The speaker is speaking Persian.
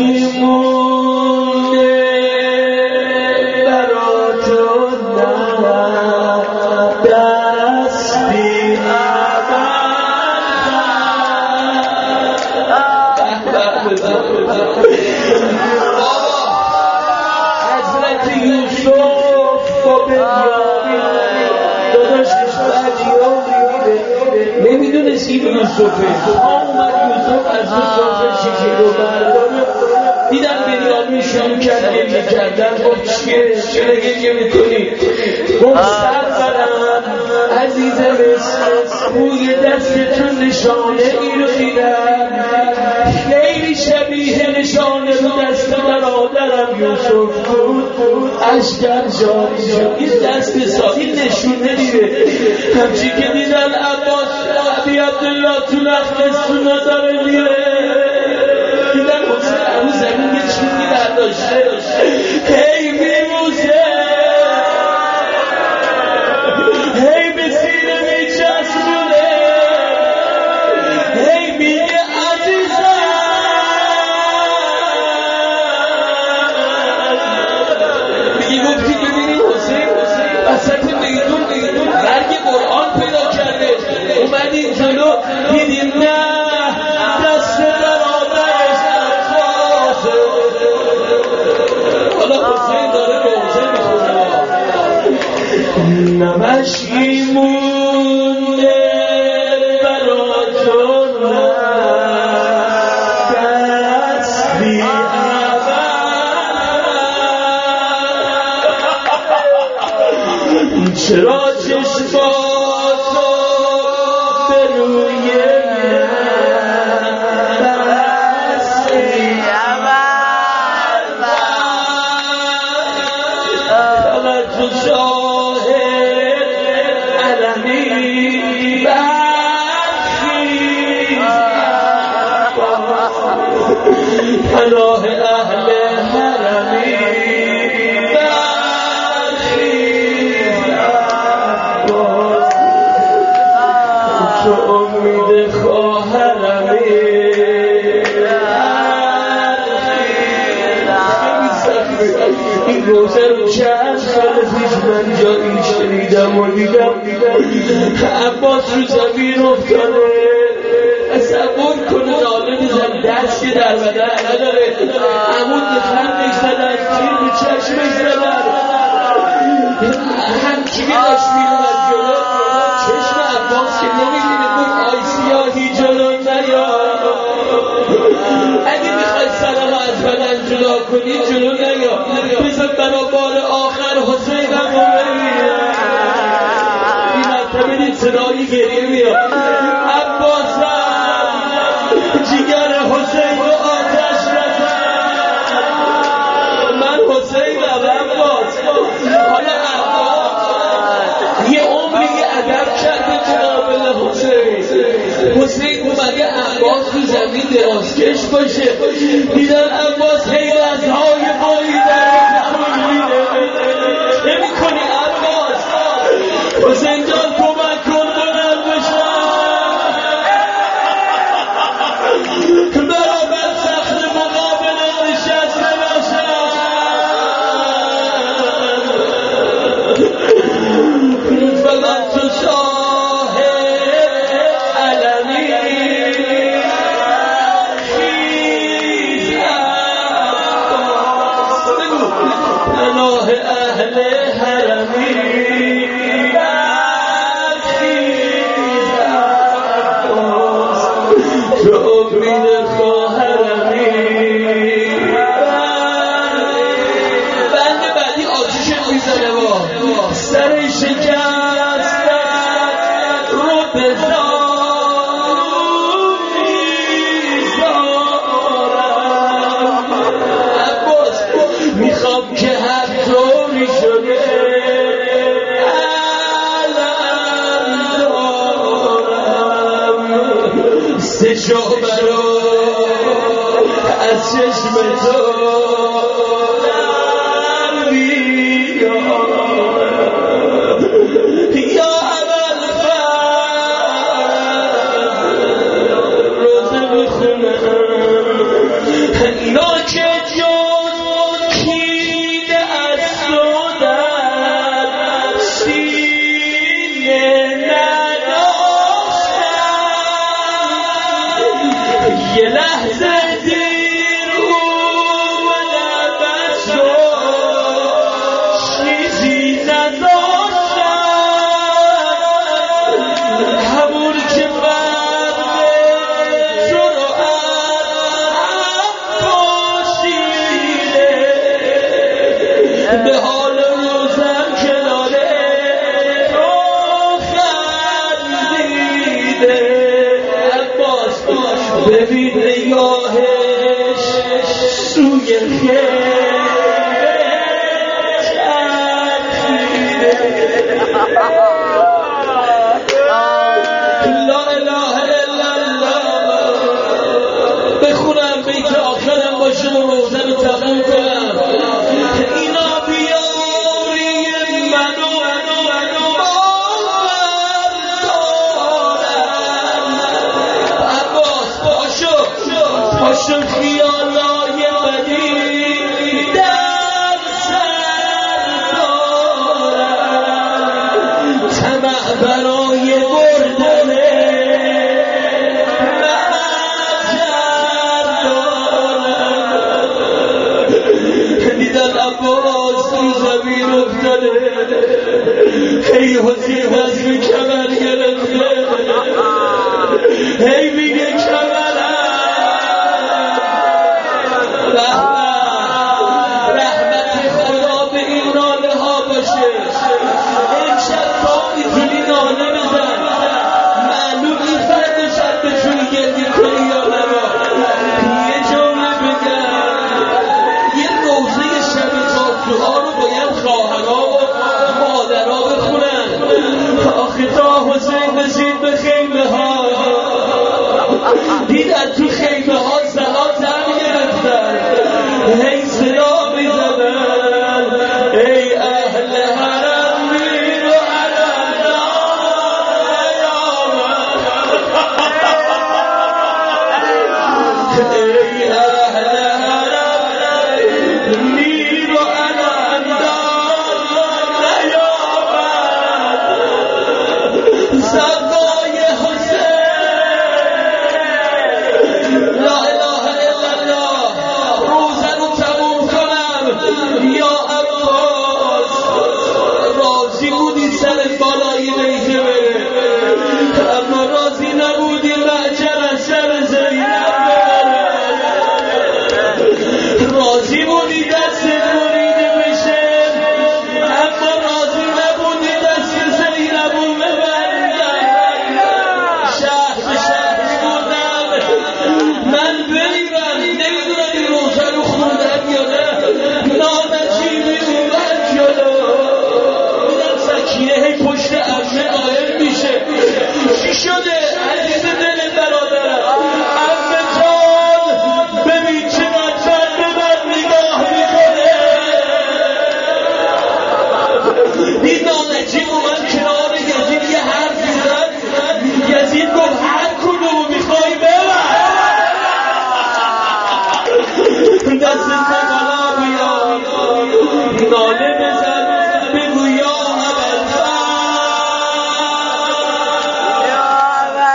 مونده برا تو دستی حضرت یوسف با بنیامین داداشش بدیاری نمیدونست این یوسفه. اومد یوسف از یوسف شیشه رو برداره، دیدن بنیامین شروع کرد گریه کردن. گفت چرا گریه میکنی؟ گفت سرورم عزیز مصر، روی دستتون نشانه ای رو دیدم خیلی شبیه نشانه رو دست برادرم یوسف بود. اشکم جاری شد. این دست سادی نشونه دیده. همچی که دیدن عباس عبی عبدالله تو نخلستون داره میره، دیدن حسین اون زمین یه چونی برداشته. هی میموزه، هی به سینه میچسبونه، هی میگه عزیزم میگه گفتی ببینید حسین وسط میدون برگ قرآن پیدا کرده، اومدیم جلو دیدیم نه دست برادرش عباسه. حالا حسین داره روزه میخونه نمشی مونده برا تو دستی اول چرا چشماتو به روی دستی اول فقط تو شاهد علمی برخیز پناه اهل حرمی تو امید خواهرمی. این روزه رو چند سال پیش من جایی شنیدم و دیدم عباس رو زمین افتاده تصور کنه ناله میزن، دست که در بدن نداره، عمود به خندش زدن، تیر به چشمش زدن، همچی که داشت میرون جلو چشم عباس که نمیدینه گفت آی سیاهی جلو نیا، اگه میخوای سلام از بدن جدا کنی جلو نیا، بذار برا بار آخر حسینم رو ببینم. این مرتبه دید صدایی گریه میاد. عباسم جگر حسین رو آتش نزن، من حسینم عباس. حالا عباس یه عمری ادب کرده مقابل حسین اومده عباس رو زمین درازکش باشه، دیدن عباس هی لحظهای بایی در تکون میده. نمی کنی عباس؟ حسین جان کمک کن بلند بشم برابر سخت مقابل نشسته باشم. فقط تو شاهد علمی خیز عباس، پناه اهل حرمی خیز عباس، تو امید خواهرمی. بند بعدی آتیشت میزنه با سر شکست رو بزار میزارم. عباس میخوام که هر طوری شده علم دارم، سه شعبه رو از چشم تو یا اول روزه بخونم اینا که به حال روزم کناره تو خندیده عباس ببین نگاهش سوی خیلی چرخیده لا اله الا الله بخونم بیت آخرم باشه و روزه رو تموم کنم اینا بیاری منو عباس پاشو خیالای بدی در سر دارم طمع برای بردنه دیدن عباس تو زمین افتاده هی حسین وزن کمر گرفته هی میگه کمرم رحمت خدا به این ناله ها باشه امشب تا میتونی ناله بزن معلوم این فرد شب بتونی گردی کنی یا نما یه جمله بگم یه روزه شب تاسوعا رو باید خواهرها و مادرها بخونن آخه تا حسین رسید به خیمه ها دیدن تو خیمه ها زنان زن گرفتن هی صدا میزدن ای اهل حرم میر و ای اهل حرم میر و صدای حسین لا اله الا الله روزه رو تموم کنم یا عباس راضی بودی سرت بالای نیزه بره اما راضی نبودی معجر از سر زینب بره راضی